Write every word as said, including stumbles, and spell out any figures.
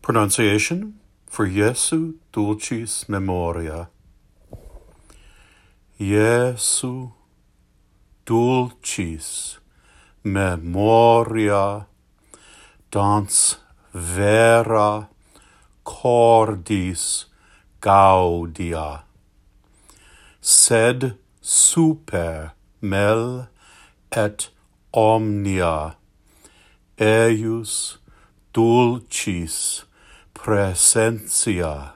Pronunciation for Jesu dulcis memoria. Jesu dulcis memoria dans vera cordis gaudia, sed super mel et omnia eius dulcis presentia